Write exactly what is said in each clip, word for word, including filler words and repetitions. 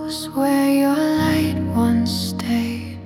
goes where your light once stayed.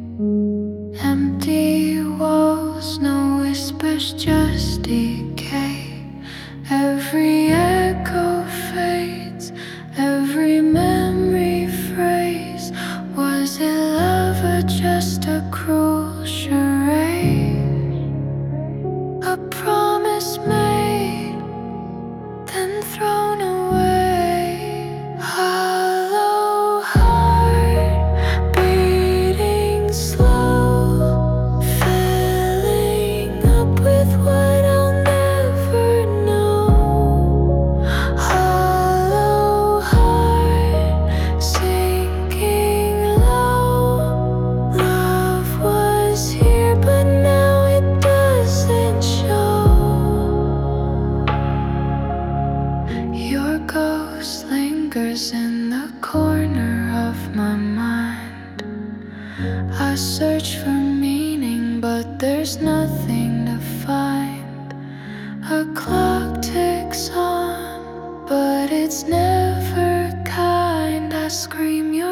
Empty walls, no whispers, just decay. Every echo fades, every memory phrase. Was it love or just a cruel charade? A promise made, then thrown away. Hollow heart, beating slow, filling up with what I'll never know. Hollow heart, sinking low. Love was here, but now it doesn't show. Your ghost lingers in the corner of my mind. I search for meaning, but there's nothing to find. A clock ticks on, but it's never kind. I scream your